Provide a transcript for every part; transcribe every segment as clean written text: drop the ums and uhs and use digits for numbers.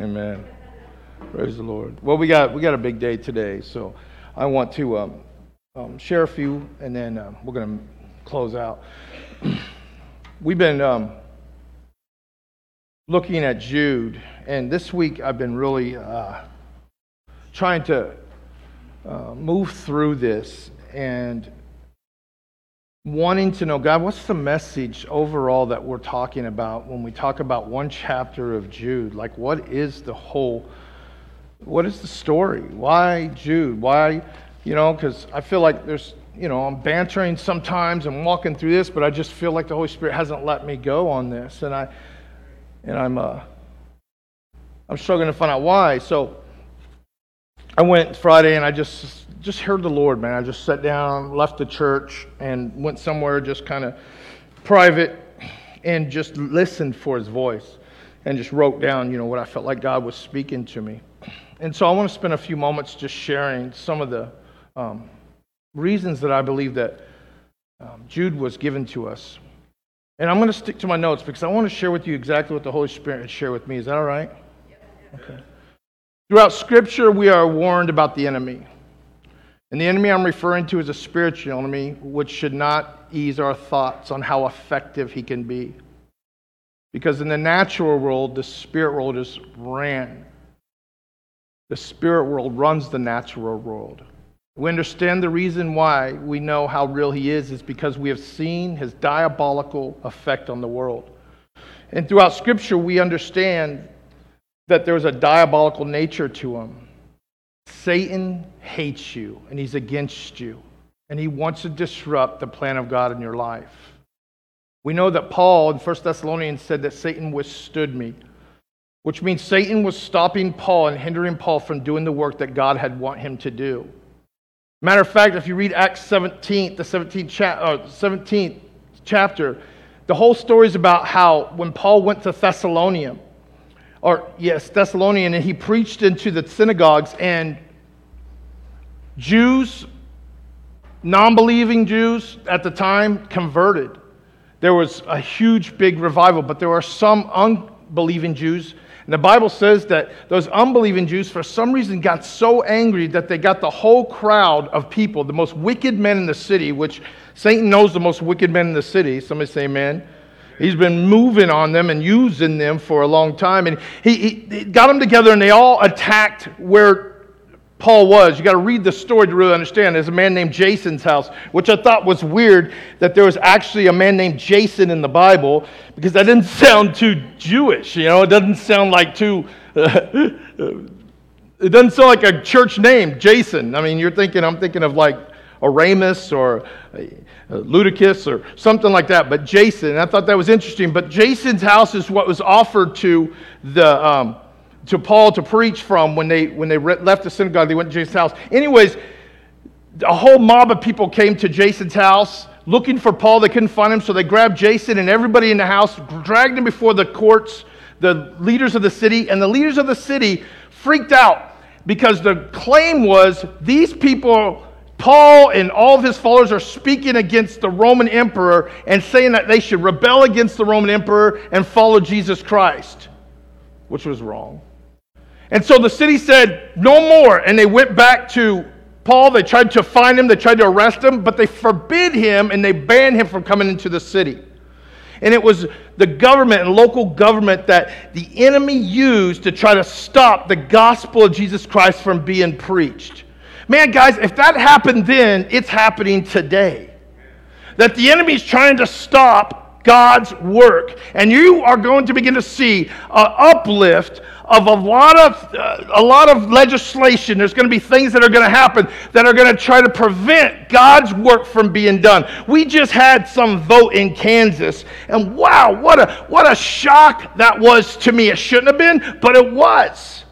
Amen. Praise the Lord. Well, we got a big day today, so I want to share a few, and then we're going to close out. We've been looking at Jude, and this week I've been really trying to move through this and wanting to know, God, what's the message overall that we're talking about when we talk about one chapter of Jude? Like, what is the story? Why Jude? Why, because I feel like there's, I'm bantering sometimes and walking through this, but I just feel like the Holy Spirit hasn't let me go on this, and I'm struggling to find out why. So I went Friday and I just heard the Lord, man. I just sat down, left the church, and went somewhere just kind of private and just listened for His voice and just wrote down, what I felt like God was speaking to me. And so I want to spend a few moments just sharing some of the reasons that I believe that Jude was given to us. And I'm going to stick to my notes because I want to share with you exactly what the Holy Spirit had shared with me. Is that all right? Okay. Throughout Scripture, we are warned about the enemy. And the enemy I'm referring to is a spiritual enemy, which should not ease our thoughts on how effective he can be. Because in the natural world, the spirit world is ran. The spirit world runs the natural world. We understand the reason why we know how real he is because we have seen his diabolical effect on the world. And throughout Scripture, we understand that there's a diabolical nature to him. Satan hates you, and he's against you, and he wants to disrupt the plan of God in your life. We know that Paul in 1 Thessalonians said that Satan withstood me, which means Satan was stopping Paul and hindering Paul from doing the work that God had want him to do. Matter of fact, if you read Acts 17, the 17th chapter, the whole story is about how when Paul went to Thessalonian, and he preached into the synagogues, and Jews, non-believing Jews at the time, converted. There was a huge, big revival, but there were some unbelieving Jews. And the Bible says that those unbelieving Jews, for some reason, got so angry that they got the whole crowd of people, the most wicked men in the city, which Satan knows the most wicked men in the city. Somebody say amen. He's been moving on them and using them for a long time. And he got them together, and they all attacked where Paul was. You got to read the story to really understand. There's a man named Jason's house, which I thought was weird that there was actually a man named Jason in the Bible, because that didn't sound too Jewish. It doesn't sound like too... it doesn't sound like a church name, Jason. I mean, I'm thinking of like Aramis or Ludicus or something like that, but Jason. And I thought that was interesting. But Jason's house is what was offered to to Paul to preach from when they left the synagogue. They went to Jason's house. Anyways, a whole mob of people came to Jason's house looking for Paul. They couldn't find him, so they grabbed Jason and everybody in the house, dragged him before the courts, the leaders of the city, and the leaders of the city freaked out because the claim was these people, Paul and all of his followers, are speaking against the Roman emperor and saying that they should rebel against the Roman emperor and follow Jesus Christ, which was wrong. And so the city said, no more. And they went back to Paul. They tried to find him. They tried to arrest him. But they forbid him and they banned him from coming into the city. And it was the government and local government that the enemy used to try to stop the gospel of Jesus Christ from being preached. Man, guys, if that happened then, it's happening today. That the enemy is trying to stop God's work. And you are going to begin to see an uplift of a lot of legislation. There's going to be things that are going to happen that are going to try to prevent God's work from being done. We just had some vote in Kansas, and wow, what a shock that was to me. It shouldn't have been, but it was.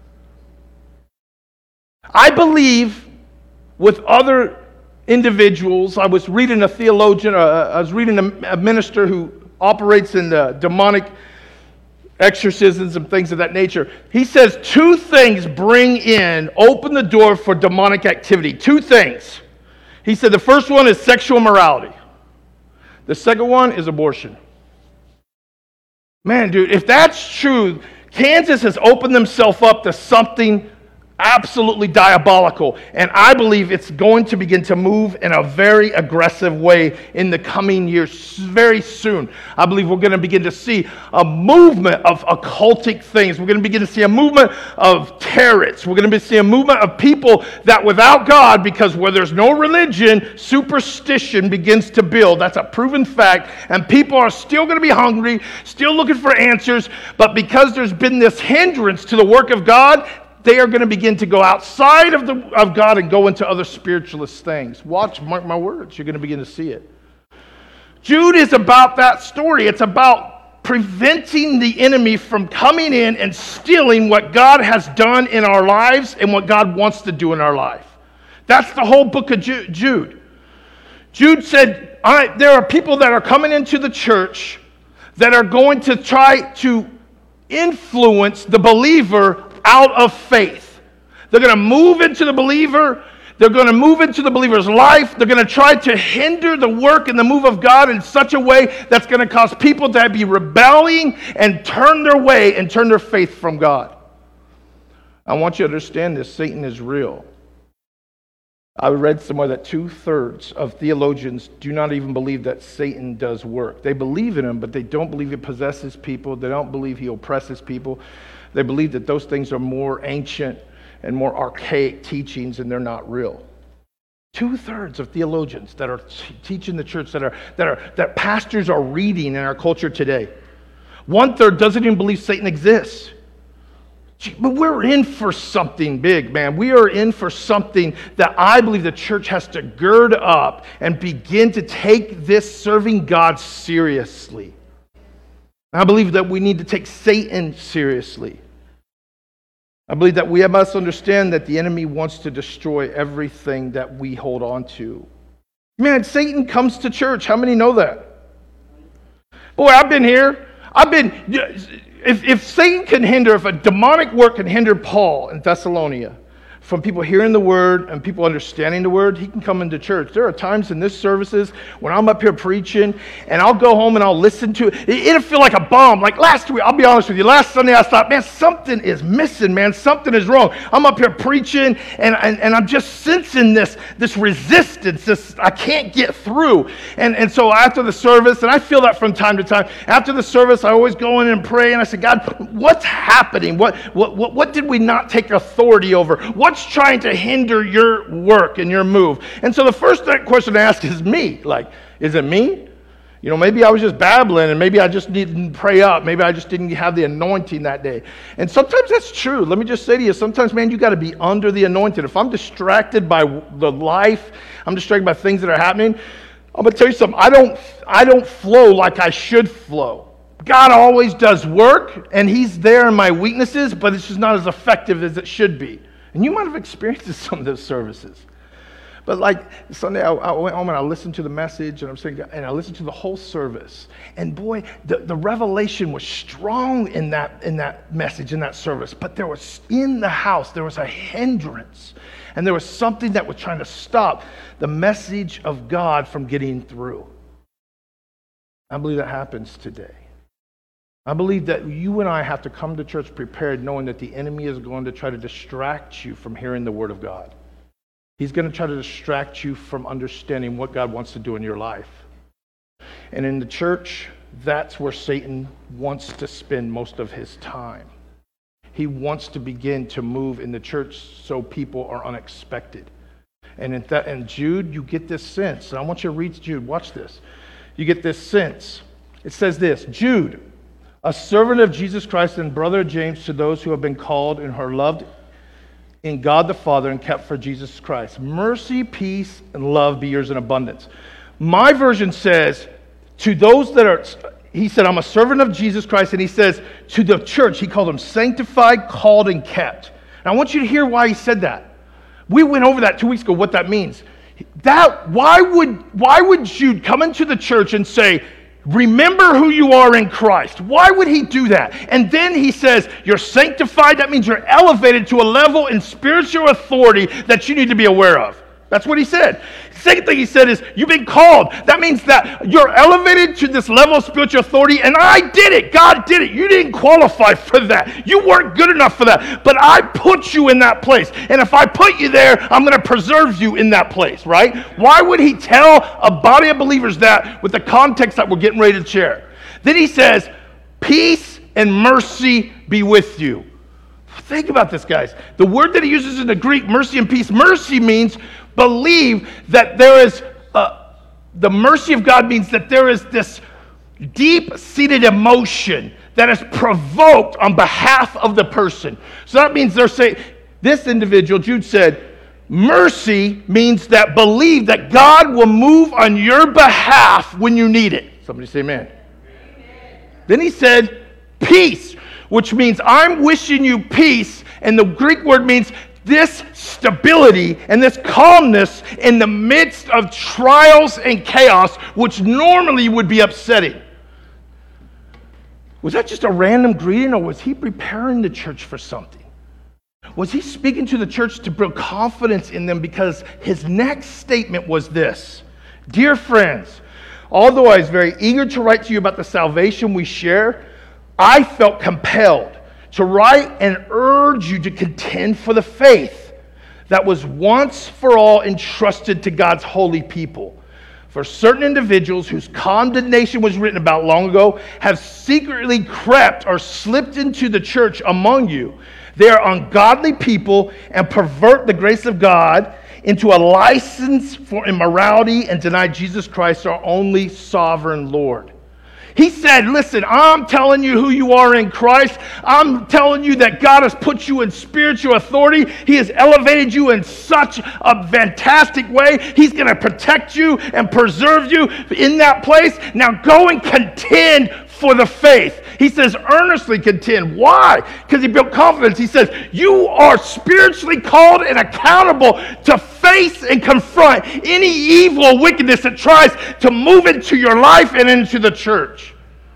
I believe with other individuals, I was reading a theologian, I was reading a minister who operates in the demonic exorcisms and things of that nature. He says two things open the door for demonic activity. Two things. He said the first one is sexual morality. The second one is abortion. Man, dude, if that's true, Kansas has opened themselves up to something absolutely diabolical, and I believe it's going to begin to move in a very aggressive way in the coming years very soon. I believe we're going to begin to see a movement of occultic things. We're going to begin to see a movement of terrorists. We're going to see a movement of people that without God, because where there's no religion, superstition begins to build. That's a proven fact, and people are still going to be hungry, still looking for answers, but because there's been this hindrance to the work of God, they are going to begin to go outside of God and go into other spiritualist things. Watch, mark my words, you're going to begin to see it. Jude is about that story. It's about preventing the enemy from coming in and stealing what God has done in our lives and what God wants to do in our life. That's the whole book of Jude. Jude said, there are people that are coming into the church that are going to try to influence the believer out of faith. They're going to move into the believer. They're going to move into the believer's life. They're going to try to hinder the work and the move of God in such a way that's going to cause people to be rebelling and turn their way and turn their faith from God. I want you to understand this. Satan is real. I read somewhere that 2/3 of theologians do not even believe that Satan does work. They believe in him, but they don't believe he possesses people. They don't believe he oppresses people. They believe that those things are more ancient and more archaic teachings, and they're not real. 2/3 of theologians that are teaching the church, that pastors are reading in our culture today. 1/3 doesn't even believe Satan exists. But we're in for something big, man. We are in for something that I believe the church has to gird up and begin to take this serving God seriously. I believe that we need to take Satan seriously. I believe that we must understand that the enemy wants to destroy everything that we hold on to. Man, Satan comes to church. How many know that? Boy, I've been here. If Satan can hinder, if a demonic work can hinder Paul in Thessalonica from people hearing the word and people understanding the word, he can come into church. There are times in this services when I'm up here preaching and I'll go home and I'll listen to it. It'll feel like a bomb. Like last week, I'll be honest with you, last Sunday I thought, man, something is missing, man. Something is wrong. I'm up here preaching and I'm just sensing this resistance, I can't get through. And so after the service, and I feel that from time to time, after the service, I always go in and pray and I say, God, what's happening? What did we not take authority over? What's trying to hinder your work and your move? And so the first question to ask is me. Like, is it me? You know, maybe I was just babbling and maybe I just didn't pray up. Maybe I just didn't have the anointing that day. And sometimes that's true. Let me just say to you, sometimes, man, you got to be under the anointing. If I'm distracted by the life, I'm distracted by things that are happening, I'm going to tell you something. I don't flow like I should flow. God always does work, and he's there in my weaknesses, but it's just not as effective as it should be. And you might have experienced some of those services. But like Sunday, I went home and I listened to the message, and I listened to the whole service. And boy, the revelation was strong in that message, in that service. But there was, in the house, there was a hindrance. And there was something that was trying to stop the message of God from getting through. I believe that happens today. I believe that you and I have to come to church prepared, knowing that the enemy is going to try to distract you from hearing the word of God. He's going to try to distract you from understanding what God wants to do in your life. And in the church, that's where Satan wants to spend most of his time. He wants to begin to move in the church so people are unexpected. And in Jude, you get this sense. And I want you to read Jude. Watch this. You get this sense. It says this, Jude, a servant of Jesus Christ and brother of James, to those who have been called and are loved in God the Father and kept for Jesus Christ. Mercy, peace, and love be yours in abundance. My version says, to those that are, he said, I'm a servant of Jesus Christ, and he says, to the church, he called them sanctified, called, and kept. And I want you to hear why he said that. We went over that 2 weeks ago, what that means. Why would Jude come into the church and say, remember who you are in Christ? Why would he do that? And then he says, you're sanctified. That means you're elevated to a level in spiritual authority that you need to be aware of. That's what he said. Second thing he said is, you've been called. That means that you're elevated to this level of spiritual authority, and I did it. God did it. You didn't qualify for that. You weren't good enough for that. But I put you in that place. And if I put you there, I'm going to preserve you in that place, right? Why would he tell a body of believers that with the context that we're getting ready to share? Then he says, peace and mercy be with you. Think about this, guys. The word that he uses in the Greek, mercy and peace, mercy means believe that there is, the mercy of God means that there is this deep-seated emotion that is provoked on behalf of the person. So that means they're saying, this individual, Jude said, mercy means that believe that God will move on your behalf when you need it. Somebody say amen. Then he said, peace, which means I'm wishing you peace, and the Greek word means this stability and this calmness in the midst of trials and chaos, which normally would be upsetting. Was that just a random greeting, or was he preparing the church for something? Was he speaking to the church to build confidence in them? Because his next statement was this: dear friends, although I was very eager to write to you about the salvation we share, I felt compelled to write and urge you to contend for the faith that was once for all entrusted to God's holy people. For certain individuals whose condemnation was written about long ago have secretly crept or slipped into the church among you. They are ungodly people and pervert the grace of God into a license for immorality and deny Jesus Christ, our only sovereign Lord. He said, listen, I'm telling you who you are in Christ. I'm telling you that God has put you in spiritual authority. He has elevated you in such a fantastic way. He's going to protect you and preserve you in that place. Now go and contend for the faith. He says, earnestly contend. Why? Because he built confidence. He says, you are spiritually called and accountable to face and confront any evil or wickedness that tries to move into your life and into the church.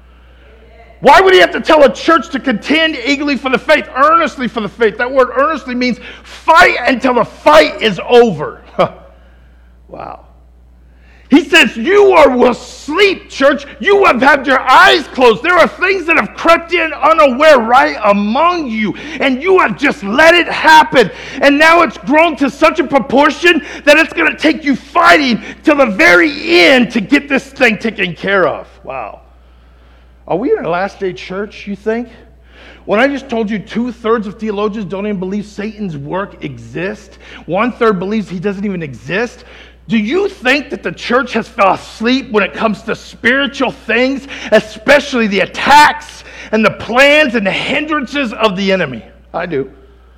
Why would he have to tell a church to contend eagerly for the faith, earnestly for the faith? That word earnestly means fight until the fight is over. Wow. He says, you are asleep, church. You have had your eyes closed. There are things that have crept in unaware right among you, and you have just let it happen. And now it's grown to such a proportion that it's going to take you fighting till the very end to get this thing taken care of. Wow. Are we in a last day church, you think? When I just told you 2/3 of theologians don't even believe Satan's work exists, 1/3 believes he doesn't even exist, do you think that the church has fell asleep when it comes to spiritual things, especially the attacks and the plans and the hindrances of the enemy? I do.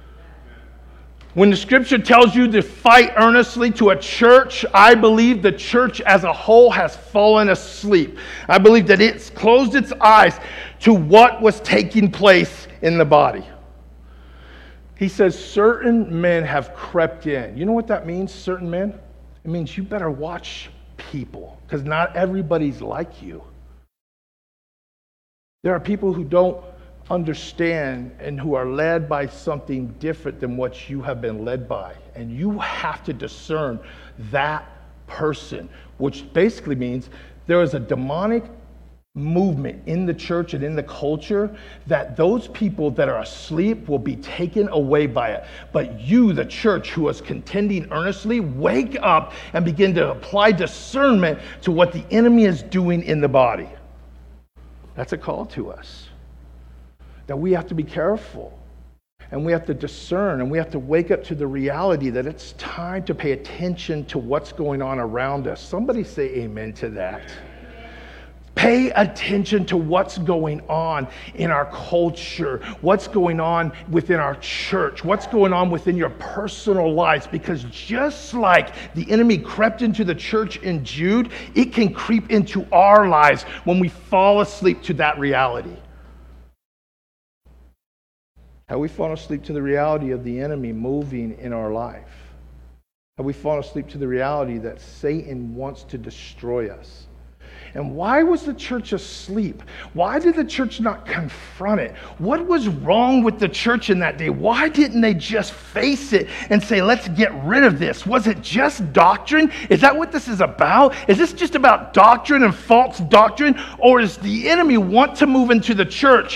When the scripture tells you to fight earnestly to a church, I believe the church as a whole has fallen asleep. I believe that it's closed its eyes to what was taking place in the body. He says certain men have crept in. You know what that means, certain men? It means you better watch people, because not everybody's like you. There are people who don't understand and who are led by something different than what you have been led by. And you have to discern that person, which basically means there is a demonic movement in the church and in the culture that those people that are asleep will be taken away by it. But you, the church who is contending earnestly, wake up and begin to apply discernment to what the enemy is doing in the body. That's a call to us. That we have to be careful, and we have to discern, and we have to wake up to the reality that it's time to pay attention to what's going on around us. Somebody say amen to that. Pay attention to what's going on in our culture, what's going on within our church, what's going on within your personal lives, because just like the enemy crept into the church in Jude, it can creep into our lives when we fall asleep to that reality. Have we fallen asleep to the reality of the enemy moving in our life? Have we fallen asleep to the reality that Satan wants to destroy us? And why was the church asleep? Why did the church not confront it? What was wrong with the church in that day? Why didn't they just face it and say, let's get rid of this? Was it just doctrine? Is that what this is about? Is this just about doctrine and false doctrine? Or does the enemy want to move into the church?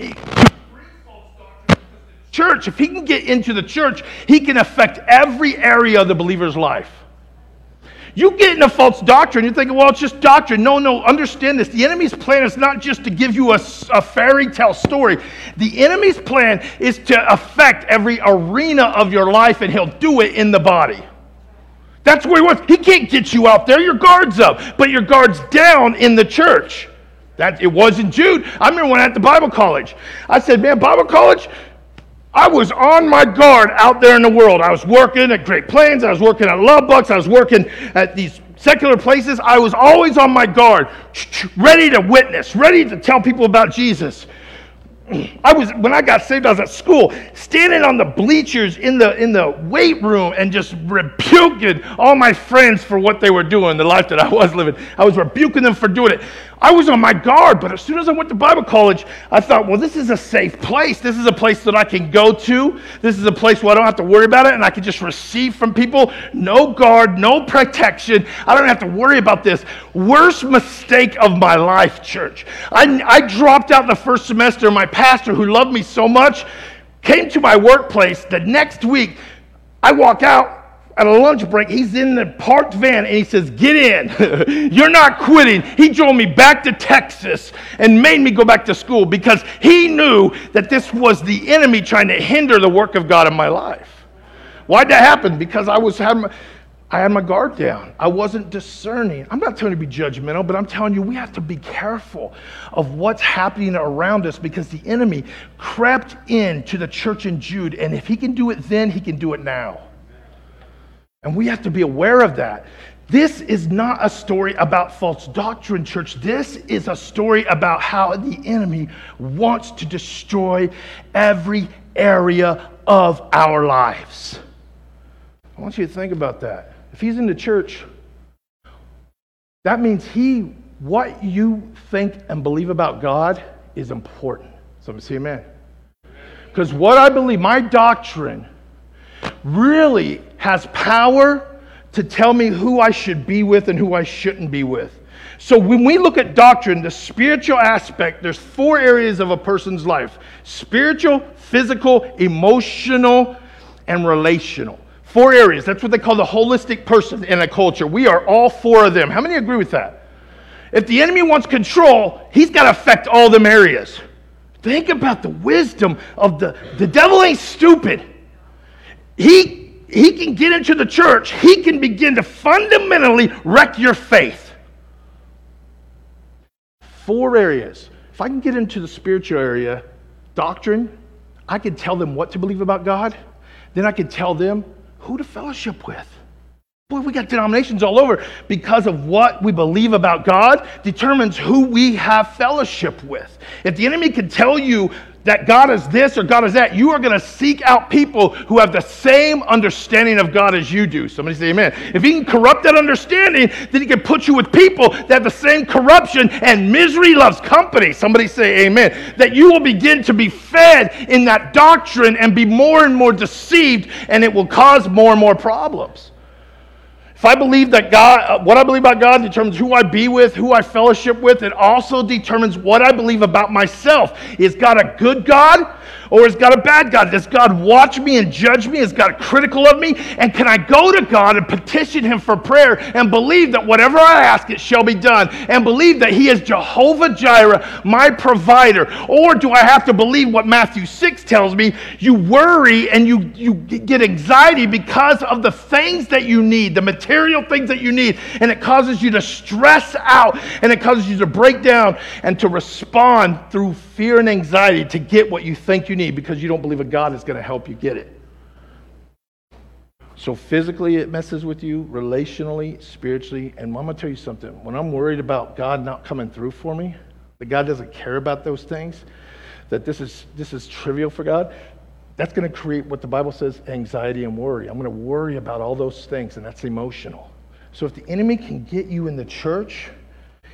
Church, if he can get into the church, he can affect every area of the believer's life. You get into false doctrine, you're thinking, well, it's just doctrine. No, understand this. The enemy's plan is not just to give you a fairy tale story. The enemy's plan is to affect every arena of your life, and he'll do it in the body. That's where he wants. He can't get you out there. Your guard's up, but your guard's down in the church. That it wasn't Jude. I remember when I at the Bible college. I said, man, Bible college, I was on my guard out there in the world. I was working at Great Plains. I was working at Lubbock. I was working at these secular places. I was always on my guard, ready to witness, ready to tell people about Jesus. When I got saved, I was at school, standing on the bleachers in the weight room and just rebuking all my friends for what they were doing, the life that I was living. I was rebuking them for doing it. I was on my guard, but as soon as I went to Bible college, I thought, well, this is a safe place. This is a place that I can go to. This is a place where I don't have to worry about it, and I can just receive from people. No guard, no protection. I don't have to worry about this. Worst mistake of my life, church. I dropped out the first semester. My pastor, who loved me so much, came to my workplace. The next week, I walk out at a lunch break. He's in the parked van, and he says, get in. You're not quitting. He drove me back to Texas and made me go back to school because he knew that this was the enemy trying to hinder the work of God in my life. Why'd that happen? Because I had my guard down. I wasn't discerning. I'm not telling you to be judgmental, but I'm telling you we have to be careful of what's happening around us because the enemy crept into the church in Jude, and if he can do it then, he can do it now. And we have to be aware of that. This is not a story about false doctrine, church. This is a story about how the enemy wants to destroy every area of our lives. I want you to think about that. If he's in the church, that means what you think and believe about God is important. Somebody say amen. Because what I believe, my doctrine, really has power to tell me who I should be with and who I shouldn't be with. So when we look at doctrine, the spiritual aspect, there's 4 areas of a person's life: spiritual, physical, emotional, and relational. 4 areas. That's what they call the holistic person in a culture. We are all 4 of them. How many agree with that? If the enemy wants control, he's got to affect all them areas. Think about the wisdom of the devil ain't stupid. He can get into the church. He can begin to fundamentally wreck your faith. 4 areas. If I can get into the spiritual area, doctrine, I can tell them what to believe about God. Then I can tell them who to fellowship with. Boy, we got denominations all over because of what we believe about God determines who we have fellowship with. If the enemy can tell you that God is this or God is that, you are going to seek out people who have the same understanding of God as you do. Somebody say amen. If he can corrupt that understanding, then he can put you with people that have the same corruption, and misery loves company. Somebody say amen. That you will begin to be fed in that doctrine and be more and more deceived, and it will cause more and more problems. If I believe that God, what I believe about God determines who I be with, who I fellowship with, it also determines what I believe about myself. Is God a good God or is God a bad God? Does God watch me and judge me? Is God critical of me? And can I go to God and petition him for prayer and believe that whatever I ask, it shall be done, and believe that he is Jehovah Jireh, my provider? Or do I have to believe what Matthew 6 tells me? You worry and you get anxiety because of the things that you need, the material things that you need, and it causes you to stress out, and it causes you to break down and to respond through fear and anxiety to get what you think you need because you don't believe a God is going to help you get it. So physically it messes with you, relationally, spiritually, and I'm going to tell you something. When I'm worried about God not coming through for me, that God doesn't care about those things, that this is trivial for God, that's going to create what the Bible says, anxiety and worry. I'm going to worry about all those things, and that's emotional. So if the enemy can get you in the church,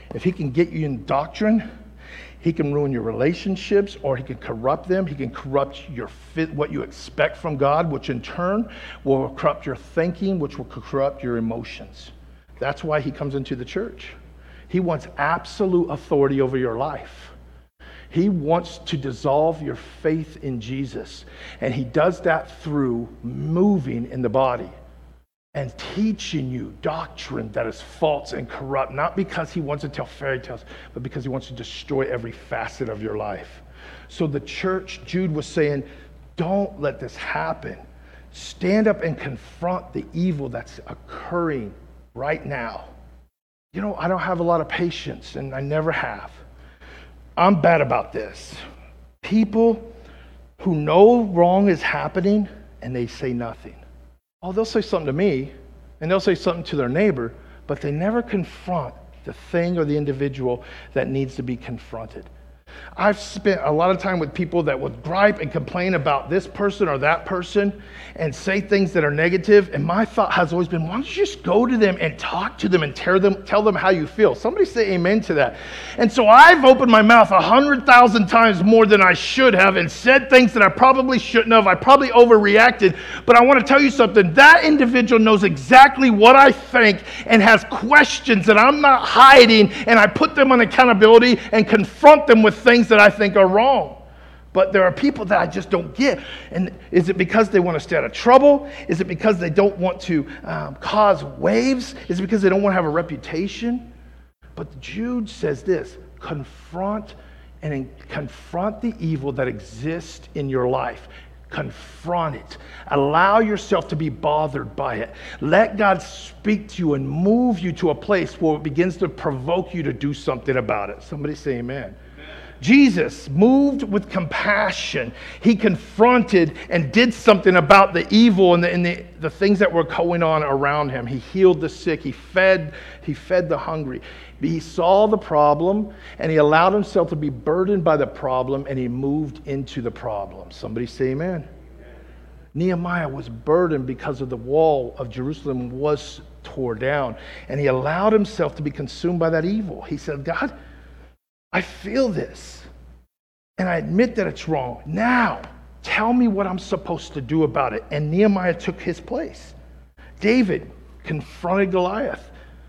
If he can get you in doctrine, he can ruin your relationships, or he can corrupt them. He can corrupt what you expect from God, which in turn will corrupt your thinking, which will corrupt your emotions. That's why he comes into the church. He wants absolute authority over your life. He wants to dissolve your faith in Jesus. And he does that through moving in the body and teaching you doctrine that is false and corrupt, not because he wants to tell fairy tales, but because he wants to destroy every facet of your life. So the church, Jude was saying, don't let this happen. Stand up and confront the evil that's occurring right now. You know, I don't have a lot of patience, and I never have. I'm bad about this. People who know wrong is happening, and they say nothing. Oh, they'll say something to me, and they'll say something to their neighbor, but they never confront the thing or the individual that needs to be confronted. I've spent a lot of time with people that would gripe and complain about this person or that person and say things that are negative, and my thought has always been, why don't you just go to them and talk to them and tell them how you feel? Somebody say amen to that. And so I've opened my mouth 100,000 times more than I should have and said things that I probably shouldn't have. I probably overreacted, but I want to tell you something. That individual knows exactly what I think and has questions that I'm not hiding, and I put them on accountability and confront them with things that I think are wrong. But there are people that I just don't get. And is it because they want to stay out of trouble? Is it because they don't want to cause waves? Is it because they don't want to have a reputation? But Jude says this: confront the evil that exists in your life. Confront it. Allow yourself to be bothered by it. Let God speak to you and move you to a place where it begins to provoke you to do something about it. Somebody say amen. Jesus, moved with compassion, he confronted and did something about the evil and the things that were going on around him. He healed the sick. He fed the hungry. He saw the problem, and he allowed himself to be burdened by the problem, and he moved into the problem. Somebody say amen. Nehemiah was burdened because of the wall of Jerusalem was tore down, and he allowed himself to be consumed by that evil. He said, God, I feel this, and I admit that it's wrong. Now, tell me what I'm supposed to do about it. And Nehemiah took his place. David confronted Goliath.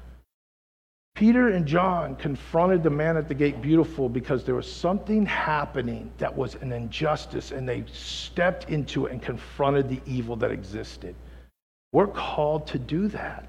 Peter and John confronted the man at the gate beautiful because there was something happening that was an injustice, and they stepped into it and confronted the evil that existed. We're called to do that.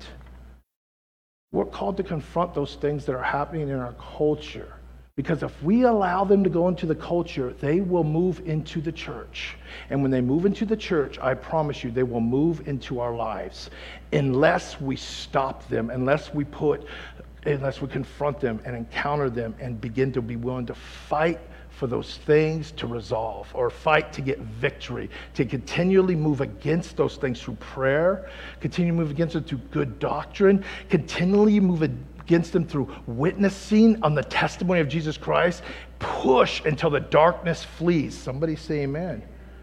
We're called to confront those things that are happening in our culture. Because if we allow them to go into the culture, they will move into the church. And when they move into the church, I promise you, they will move into our lives. Unless we stop them, unless we confront them and encounter them and begin to be willing to fight for those things to resolve, or fight to get victory, to continually move against those things through prayer, continue to move against it through good doctrine, continually move against them through witnessing on the testimony of Jesus Christ. Push until the darkness flees. Somebody say amen.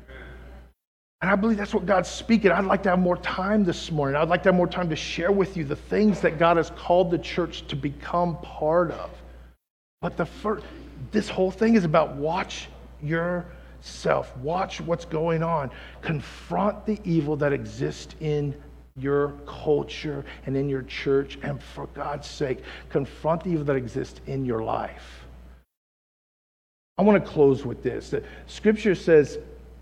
And I believe that's what God's speaking. I'd like to have more time this morning. I'd like to have more time to share with you the things that God has called the church to become part of. But this whole thing is about watch yourself. Watch what's going on. Confront the evil that exists in your culture and in your church, and for God's sake, confront the evil that exists in your life. I want to close with this. The scripture says,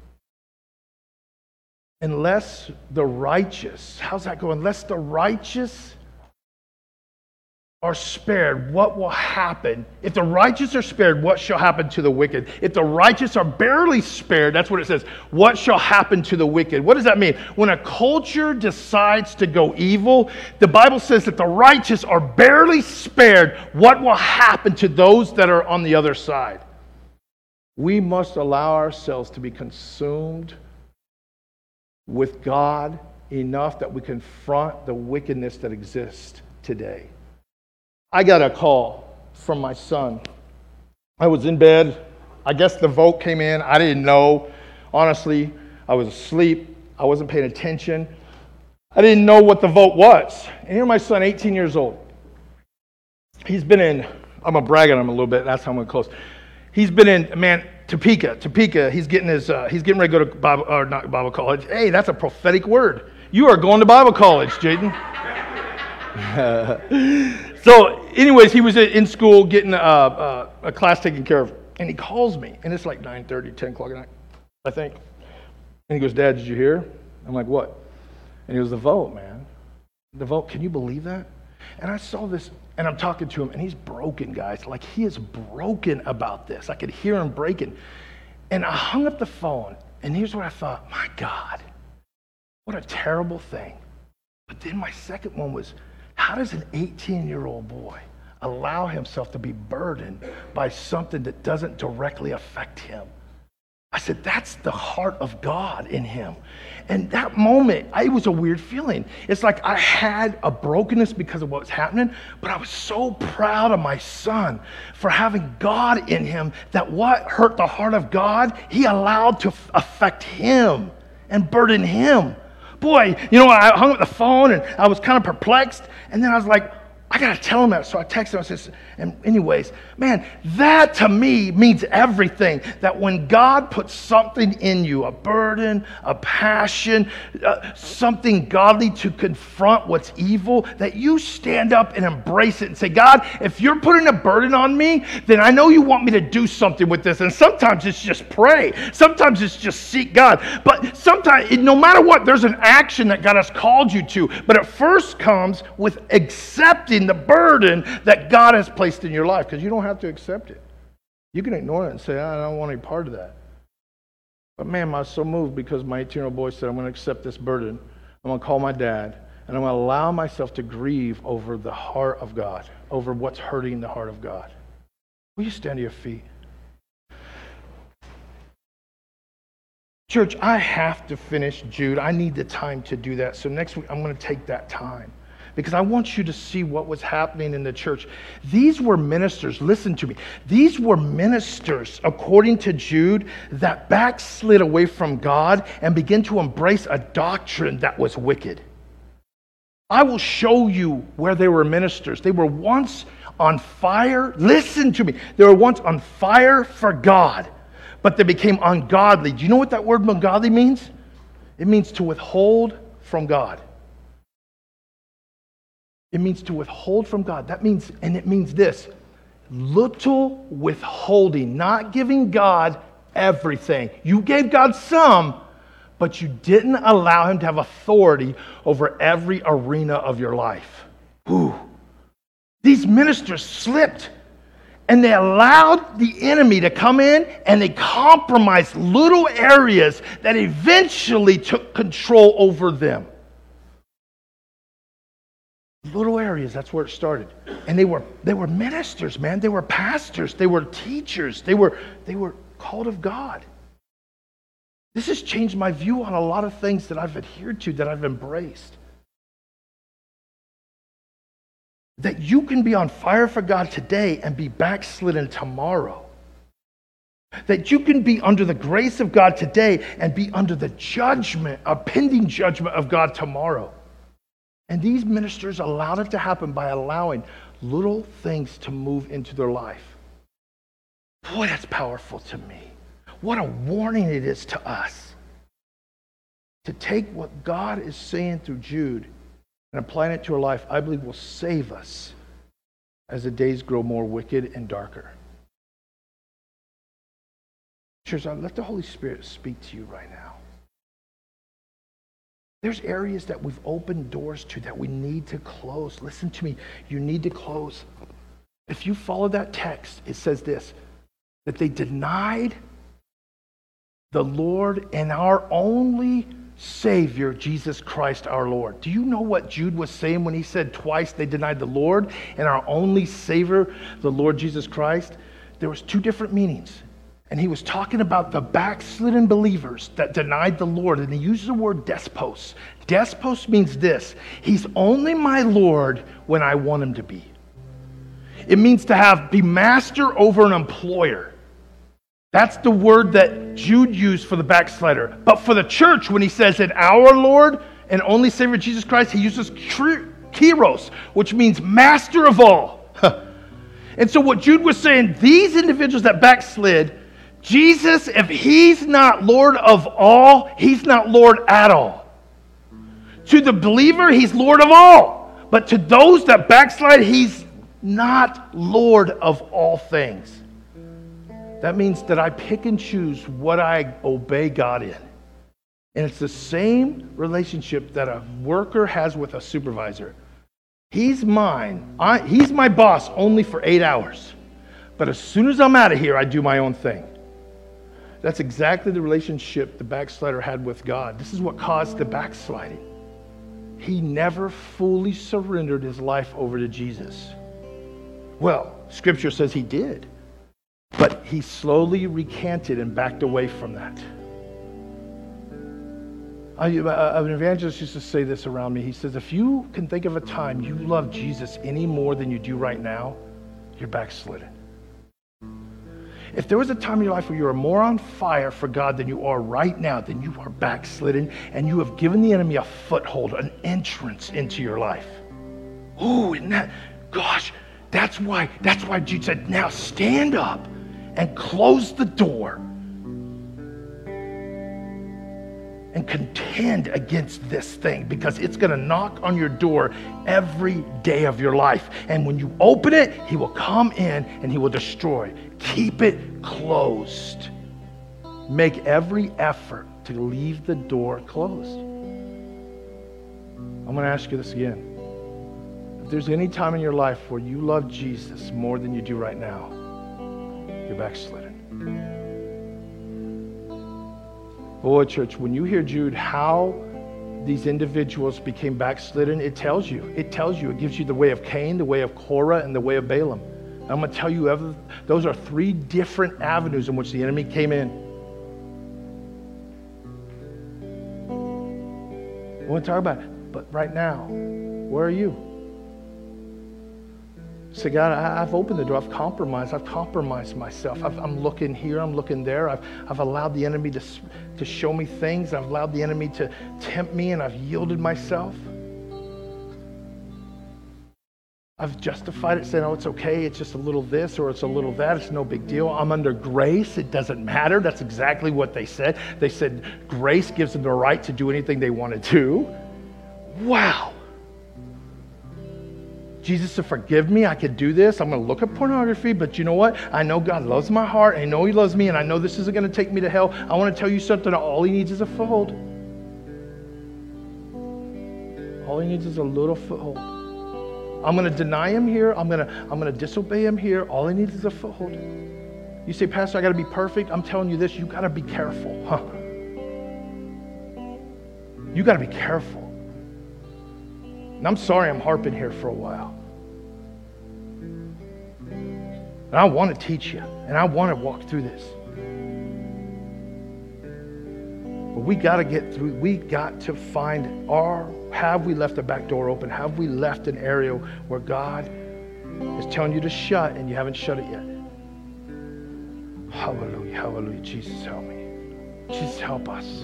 unless the righteous, how's that go? Unless the righteous are spared, what will happen? If the righteous are spared, what shall happen to the wicked? If the righteous are barely spared, that's what it says, what shall happen to the wicked? What does that mean? When a culture decides to go evil, the Bible says that the righteous are barely spared. What will happen to those that are on the other side? We must allow ourselves to be consumed with God enough that we confront the wickedness that exists today. I got a call from my son. I was in bed. I guess the vote came in. I didn't know. Honestly, I was asleep. I wasn't paying attention. I didn't know what the vote was. And here my son, 18 years old. He's been in I'm going to brag on him a little bit. That's how I'm going to close. He's been in, man, Topeka. He's getting ready to go to Bible, or not Bible college. Hey, that's a prophetic word. You are going to Bible college, Jaden. So, anyways, he was in school getting a class taken care of, and he calls me, and it's like 9:30, 10 o'clock at night, I think. And he goes, Dad, did you hear? I'm like, what? And he goes, the vote, man. The vote, can you believe that? And I saw this, and I'm talking to him, and he's broken, guys. Like, he is broken about this. I could hear him breaking. And I hung up the phone, and here's what I thought. My God, what a terrible thing. But then my second one was, how does an 18-year-old boy allow himself to be burdened by something that doesn't directly affect him? I said, that's the heart of God in him. And that moment, it was a weird feeling. It's like I had a brokenness because of what was happening, but I was so proud of my son for having God in him that what hurt the heart of God, he allowed to affect him and burden him. Boy, I hung up the phone and I was kind of perplexed. And then I was like, I got to tell him that. So I texted him. I said, and anyways, man, that to me means everything. That when God puts something in you, a burden, a passion, something godly to confront what's evil, that you stand up and embrace it and say, God, if you're putting a burden on me, then I know you want me to do something with this. And sometimes it's just pray. Sometimes it's just seek God. But sometimes, no matter what, there's an action that God has called you to. But it first comes with accepting the burden that God has placed in your life, because you don't have to accept it. You can ignore it and say, I don't want any part of that. But man, I was so moved because my 18-year-old boy said, I'm going to accept this burden. I'm going to call my dad, and I'm going to allow myself to grieve over the heart of God, over what's hurting the heart of God. Will you stand to your feet? Church, I have to finish Jude. I need the time to do that. So next week, I'm going to take that time, because I want you to see what was happening in the church. These were ministers, listen to me. These were ministers, according to Jude, that backslid away from God and began to embrace a doctrine that was wicked. I will show you where they were ministers. They were once on fire. Listen to me. They were once on fire for God, but they became ungodly. Do you know what that word ungodly means? It means to withhold from God. It means to withhold from God. That means, and it means this, little withholding, not giving God everything. You gave God some, but you didn't allow him to have authority over every arena of your life. Ooh. These ministers slipped, and they allowed the enemy to come in, and they compromised little areas that eventually took control over them. Little areas, that's where it started. And they were ministers, man. They were pastors. They were teachers. They were called of God. This has changed my view on a lot of things that I've adhered to, that I've embraced. That you can be on fire for God today and be backslidden tomorrow. That you can be under the grace of God today and be under the judgment, a pending judgment of God tomorrow. And these ministers allowed it to happen by allowing little things to move into their life. Boy, that's powerful to me. What a warning it is to us to take what God is saying through Jude and applying it to our life. I believe will save us as the days grow more wicked and darker. Church, let the Holy Spirit speak to you right now. There's areas that we've opened doors to that we need to close. Listen to me. You need to close. If you follow that text, it says this, that they denied the Lord and our only Savior, Jesus Christ our Lord. Do you know what Jude was saying when he said twice they denied the Lord and our only Savior, the Lord Jesus Christ? There was two different meanings. And he was talking about the backslidden believers that denied the Lord. And he uses the word despos. Despos means this. He's only my Lord when I want him to be. It means to be master over an employer. That's the word that Jude used for the backslider. But for the church, when he says that our Lord and only Savior Jesus Christ, he uses kyros, which means master of all. And so what Jude was saying, these individuals that backslid, Jesus, if he's not Lord of all, he's not Lord at all. To the believer, he's Lord of all. But to those that backslide, he's not Lord of all things. That means that I pick and choose what I obey God in. And it's the same relationship that a worker has with a supervisor. He's mine. He's my boss only for 8 hours. But as soon as I'm out of here, I do my own thing. That's exactly the relationship the backslider had with God. This is what caused the backsliding. He never fully surrendered his life over to Jesus. Well, Scripture says he did. But he slowly recanted and backed away from that. An evangelist used to say this around me. He says, if you can think of a time you love Jesus any more than you do right now, you're backslidden. If there was a time in your life where you were more on fire for God than you are right now, then you are backslidden, and you have given the enemy a foothold, an entrance into your life. Ooh, isn't that, gosh, that's why Jesus said, now stand up and close the door and contend against this thing, because it's going to knock on your door every day of your life. And when you open it, he will come in and he will destroy. Keep it closed. Make every effort to leave the door closed. I'm going to ask you this again. If there's any time in your life where you love Jesus more than you do right now, you're backslidden. Boy, church, when you hear Jude, how these individuals became backslidden, it tells you. It gives you the way of Cain, the way of Korah, and the way of Balaam. And I'm going to tell you, those are 3 different avenues in which the enemy came in. I want to talk about it. But right now, where are you? Say, God, I've opened the door. I've compromised myself. I'm looking here. I'm looking there. I've allowed the enemy to show me things. I've allowed the enemy to tempt me, and I've yielded myself. I've justified it, saying, oh, it's okay. It's just a little this or it's a little that. It's no big deal. I'm under grace. It doesn't matter. That's exactly what they said. They said grace gives them the right to do anything they want to do. Wow. Jesus said, forgive me, I could do this. I'm going to look at pornography, but you know what? I know God loves my heart. I know he loves me, and I know this isn't going to take me to hell. I want to tell you something. All he needs is a foothold. All he needs is a little foothold. I'm going to deny him here. I'm going to disobey him here. All he needs is a foothold. You say, Pastor, I got to be perfect. I'm telling you this, you got to be careful. You got to be careful. And I'm sorry I'm harping here for a while. And I want to teach you, and I want to walk through this. But we got to get through. We got to find have we left the back door open? Have we left an area where God is telling you to shut and you haven't shut it yet? Hallelujah, hallelujah. Jesus, help me. Jesus, help us.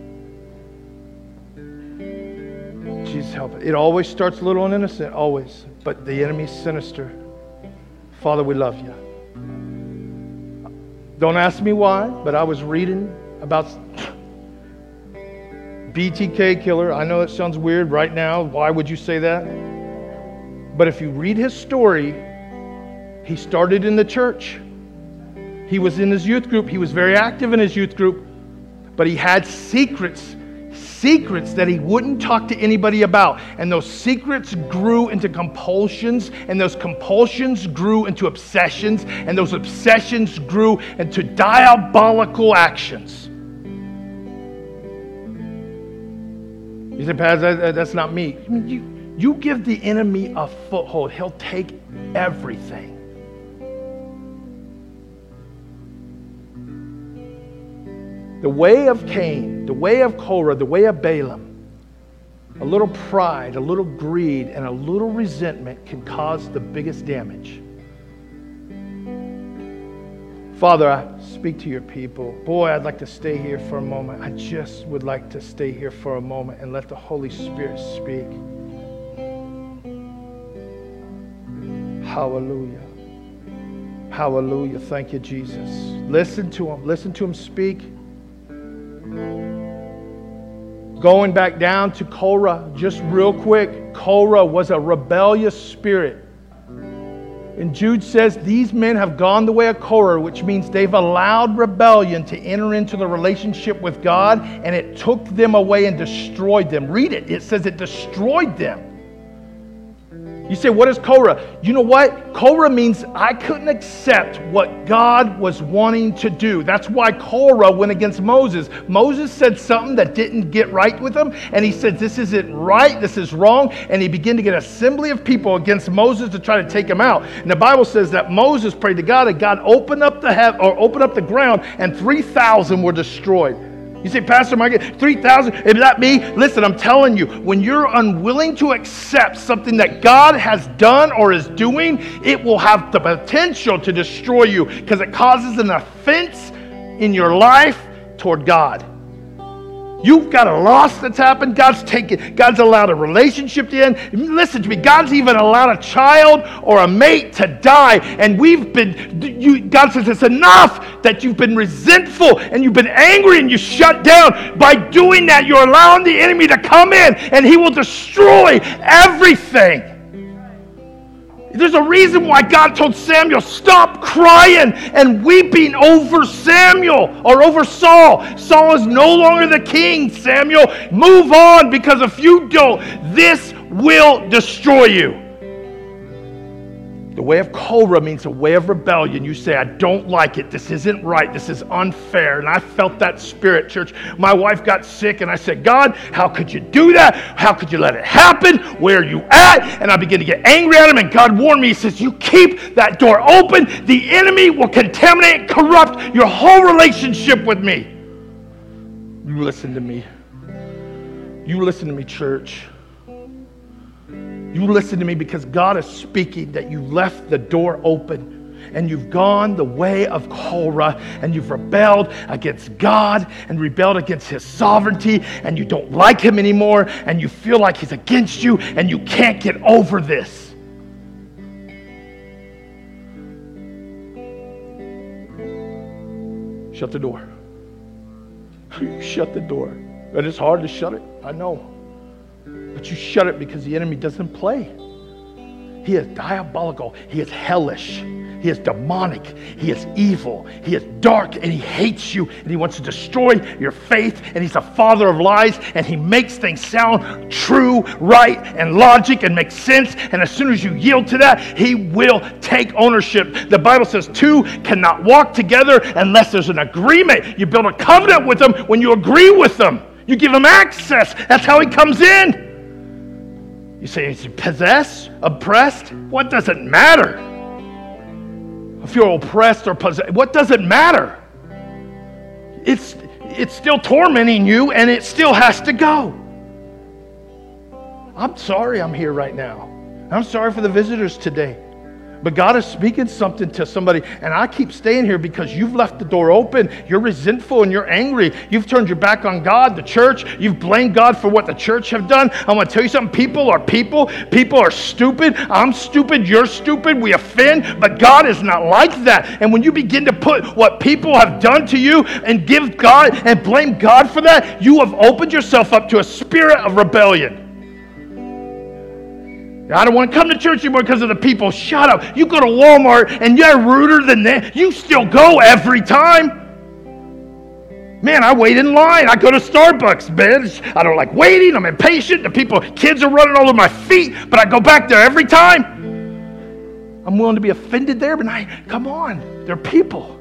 Jesus, help us. It always starts little and innocent, always. But the enemy's sinister. Father, we love you. Don't ask me why, but I was reading about BTK killer. I know it sounds weird right now. Why would you say that? But if you read his story, he started in the church. He was in his youth group. He was very active in his youth group. But he had secrets that he wouldn't talk to anybody about. And those secrets grew into compulsions, and those compulsions grew into obsessions, and those obsessions grew into diabolical actions. You say, Pastor, that's not me. I mean, you give the enemy a foothold, he'll take everything. The way of Cain, the way of Korah, the way of Balaam, a little pride, a little greed, and a little resentment can cause the biggest damage. Father, I speak to your people. Boy, I'd like to stay here for a moment. I just would like to stay here for a moment and let the Holy Spirit speak. Hallelujah. Hallelujah. Thank you, Jesus. Listen to him. Listen to him speak. Going back down to Korah, just real quick. Korah was a rebellious spirit. And Jude says, these men have gone the way of Korah, which means they've allowed rebellion to enter into the relationship with God, and it took them away and destroyed them. Read it. It says it destroyed them. You say, what is Korah? You know what? Korah means I couldn't accept what God was wanting to do. That's why Korah went against Moses. Moses said something that didn't get right with him, and he said, this isn't right, this is wrong, and he began to get an assembly of people against Moses to try to take him out. And the Bible says that Moses prayed to God, and God opened up the ground, and 3,000 were destroyed. You say, Pastor Mike, 3,000, is that me? Listen, I'm telling you, when you're unwilling to accept something that God has done or is doing, it will have the potential to destroy you because it causes an offense in your life toward God. You've got a loss that's happened. God's allowed a relationship to end. Listen to me. God's even allowed a child or a mate to die. And God says it's enough that you've been resentful and you've been angry and you shut down. By doing that, you're allowing the enemy to come in and he will destroy everything. There's a reason why God told Samuel, stop crying and weeping over Samuel or over Saul. Saul is no longer the king, Samuel. Move on, because if you don't, this will destroy you. The way of Korah means a way of rebellion. You say, I don't like it. This isn't right. This is unfair. And I felt that spirit, church. My wife got sick and I said, God, how could you do that? How could you let it happen? Where are you at? And I began to get angry at him, and God warned me. He says, you keep that door open, the enemy will contaminate and corrupt your whole relationship with me. You listen to me. You listen to me, church. You listen to me, because God is speaking that you left the door open and you've gone the way of Korah and you've rebelled against God and rebelled against his sovereignty, and you don't like him anymore and you feel like he's against you and you can't get over this. Shut the door. Shut the door. And it's hard to shut it, I know. But you shut it because the enemy doesn't play. He is diabolical. He is hellish. He is demonic. He is evil. He is dark, and he hates you, and he wants to destroy your faith, and he's a father of lies, and he makes things sound true, right, and logic, and make sense, and as soon as you yield to that, he will take ownership. The Bible says two cannot walk together unless there's an agreement. You build a covenant with them when you agree with them. You give him access. That's how he comes in. You say, is he possessed, oppressed? What does it matter? If you're oppressed or possessed, what does it matter? It's still tormenting you, and it still has to go. I'm sorry I'm here right now. I'm sorry for the visitors today. But God is speaking something to somebody, and I keep staying here because you've left the door open. You're resentful and you're angry. You've turned your back on God, the church. You've blamed God for what the church have done. I'm going to tell you something. People are people. People are stupid. I'm stupid. You're stupid. We offend, but God is not like that. And when you begin to put what people have done to you and give God and blame God for that, you have opened yourself up to a spirit of rebellion. I don't want to come to church anymore because of the people. Shut up. You go to Walmart and you're ruder than that. You still go every time. Man, I wait in line. I go to Starbucks, man. I don't like waiting. I'm impatient. Kids are running all over my feet, but I go back there every time. I'm willing to be offended there, but come on. They're people.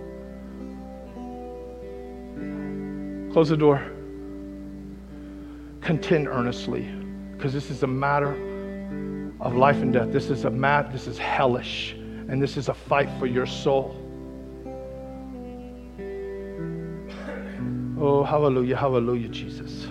Close the door. Contend earnestly, because this is a matter of life and death. This is hellish, and this is a fight for your soul. Oh, hallelujah, hallelujah, Jesus.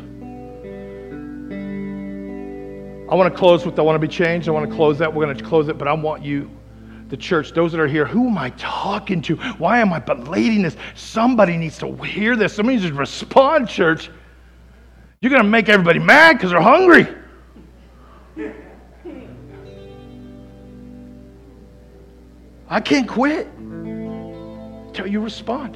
I want to close with I want to be changed. I want to close that. We're going to close it, but I want you, the church, those that are here, who am I talking to? Why am I belating this? Somebody needs to hear this. Somebody needs to respond, church. You're going to make everybody mad because they're hungry. I can't quit until you respond.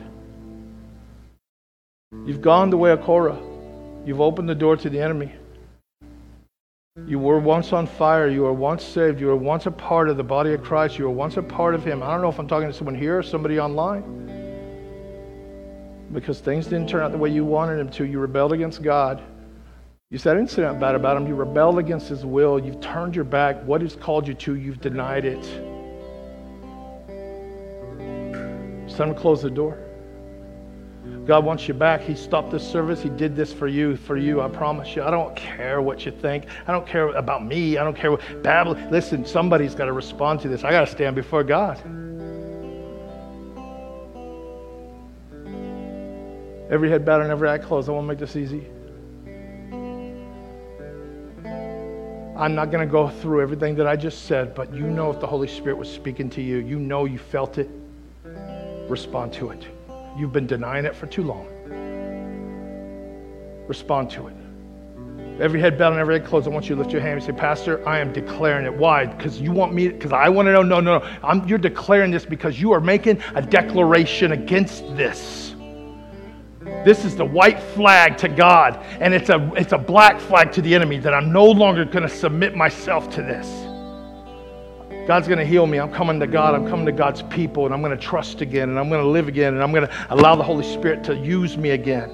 You've gone the way of Korah. You've opened the door to the enemy. You were once on fire. You were once saved. You were once a part of the body of Christ. You were once a part of Him. I don't know if I'm talking to someone here or somebody online. Because things didn't turn out the way you wanted them to. You rebelled against God. You said, I didn't say that bad about Him. You rebelled against His will. You've turned your back. What He's called you to, you've denied it. It's time to close the door. God wants you back. He stopped this service. He did this for you, I promise you. I don't care what you think. I don't care about me. I don't care what Babylon. Listen, somebody's got to respond to this. I got to stand before God. Every head bowed and every eye closed. I want to make this easy. I'm not going to go through everything that I just said, but you know if the Holy Spirit was speaking to you, you know you felt it, respond to it. You've been denying it for too long. Respond to it. Every head bowed and every eye closed. I want you to lift your hand and say, Pastor, I am declaring it. Why? Because you want me, because I want to know. No. You're declaring this because you are making a declaration against this. This is the white flag to God, and it's a black flag to the enemy that I'm no longer going to submit myself to this. God's going to heal me. I'm coming to God. I'm coming to God's people, and I'm going to trust again, and I'm going to live again, and I'm going to allow the Holy Spirit to use me again.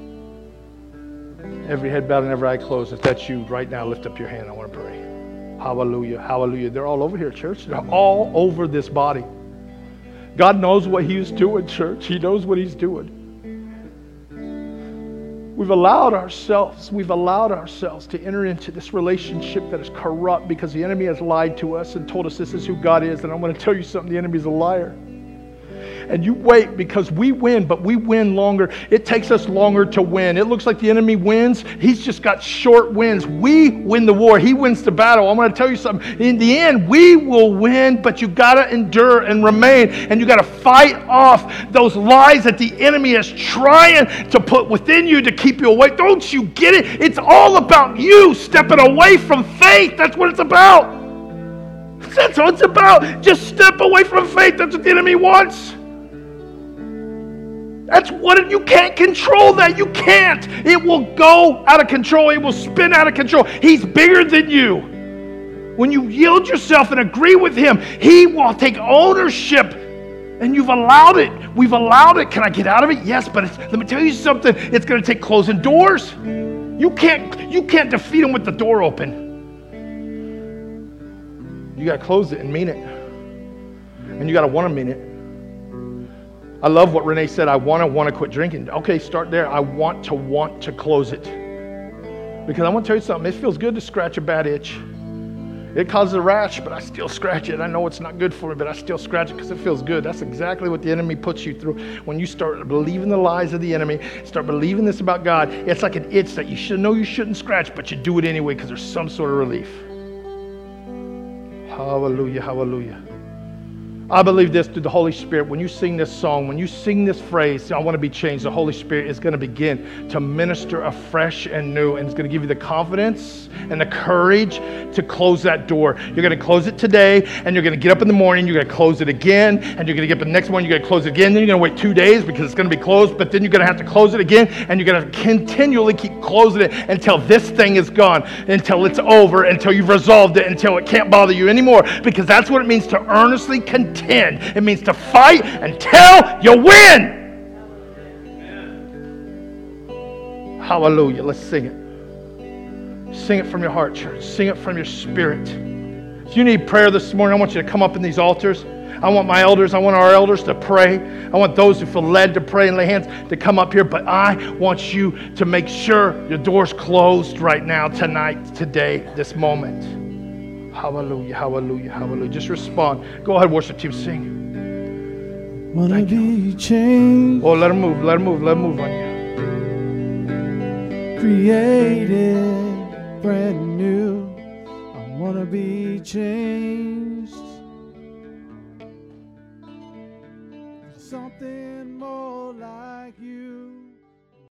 Every head bowed and every eye closed. If that's you right now, lift up your hand. I want to pray. Hallelujah. Hallelujah. They're all over here, church. They're all over this body. God knows what He's doing, church. He knows what He's doing. We've allowed ourselves to enter into this relationship that is corrupt because the enemy has lied to us and told us this is who God is. And I'm going to tell you something, the enemy's a liar. And you wait because we win, but we win longer. It takes us longer to win. It looks like the enemy wins. He's just got short wins. We win the war. He wins the battle. I'm going to tell you something. In the end, we will win, but you got to endure and remain. And you got to fight off those lies that the enemy is trying to put within you to keep you away. Don't you get it? It's all about you stepping away from faith. That's what it's about. That's what it's about. Just step away from faith. That's what the enemy wants. That's what you can't control that. You can't. It will go out of control. It will spin out of control. He's bigger than you. When you yield yourself and agree with Him, He will take ownership. And you've allowed it. We've allowed it. Can I get out of it? Yes, but let me tell you something. It's going to take closing doors. You can't defeat Him with the door open. You got to close it and mean it. And you got to want to mean it. I love what Renee said. I want to quit drinking. Okay, start there. I want to close it. Because I want to tell you something. It feels good to scratch a bad itch. It causes a rash, but I still scratch it. I know it's not good for me, but I still scratch it because it feels good. That's exactly what the enemy puts you through. When you start believing the lies of the enemy, start believing this about God, it's like an itch that you should know you shouldn't scratch, but you do it anyway because there's some sort of relief. Hallelujah, hallelujah. I believe this through the Holy Spirit. When you sing this song, when you sing this phrase, I want to be changed, the Holy Spirit is going to begin to minister afresh and new, and it's going to give you the confidence and the courage to close that door. You're going to close it today, and you're going to get up in the morning, you're going to close it again, and you're going to get up the next morning, you're going to close it again, then you're going to wait 2 days because it's going to be closed, but then you're going to have to close it again, and you're going to continually keep closing it until this thing is gone, until it's over, until you've resolved it, until it can't bother you anymore, because that's what it means to earnestly contend. It means to fight until you win. Hallelujah. Let's sing it. Sing it from your heart, church. Sing it from your spirit. If you need prayer this morning, I want you to come up in these altars. I want my elders, I want our elders to pray. I want those who feel led to pray and lay hands to come up here. But I want you to make sure your door's closed right now, tonight, today, this moment. Hallelujah, hallelujah, hallelujah. Just respond. Go ahead, worship team, sing. Wanna be changed. Oh, let him move, let him move, let him move on you. Created brand new. I wanna be changed. Something more like you.